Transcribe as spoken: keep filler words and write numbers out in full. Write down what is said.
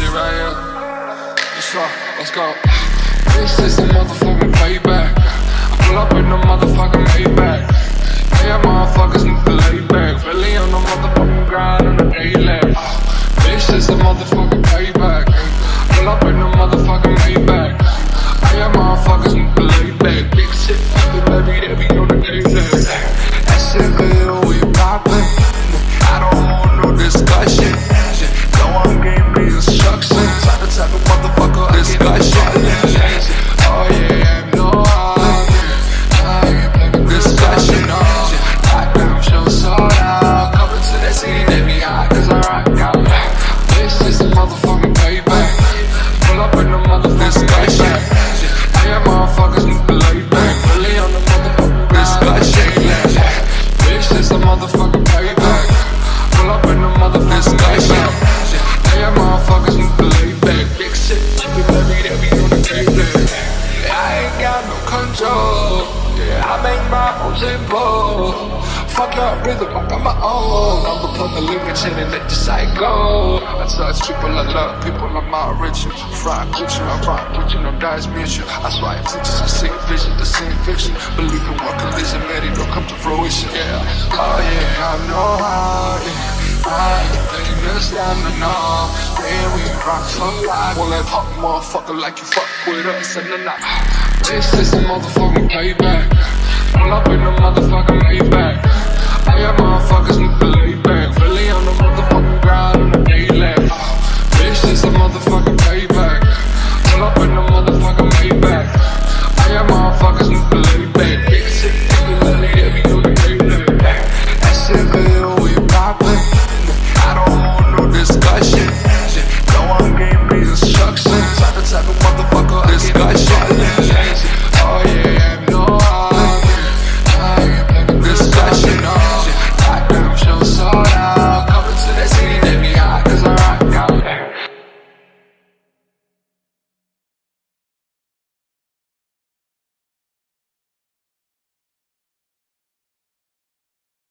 right here. Let's go, let's go. This is a motherfucking payback. I pull up in the motherfucking Maybach. Yeah, motherfuckers need to lay back. Really on the motherfucking grind on the daily. This is a motherfucking payback. Pull up in the motherfucking Maybach. Yeah, motherfuckers need to lay back. Big shit, baby, they be on the daily. That shit real, we poppin'. I don't want no discussion. No one gave me instructions. I'm the type of motherfucker discussion. Oh yeah, no I ain't playing discussion. Oh, goddamn show sold out. Coming to that city, they be hot 'cause I rock out. This is a motherfucking payback. Pull up in the motherfucking discussion. Yeah, motherfuckers need to lay back. Really on the motherfucking discussion. This is a motherfucking payback. Pull up in the motherfucking discussion. Yeah, motherfuckers need to lay back. Big shit, chicken baby, they be on the table. I ain't got no control. Yeah, I make my own tempo. Fuck your rhythm, I got my own. I'ma put the lyrics in and let the side go. I touch people I love, people I'm out rich. Fried Gucci, I'm fried Gucci, no dice mission. I swear I teach us, I see vision, the same fiction. Believe in what collision, man, it don't come to fruition. Yeah, oh yeah, I know how, yeah. I ain't playing this down to know. Yeah, we rock so live. Well, that hot motherfucker like you fuck with us and then I. This is a motherfucking payback. Pull up in the motherfucking Maybach. Yeah, motherfuckers need to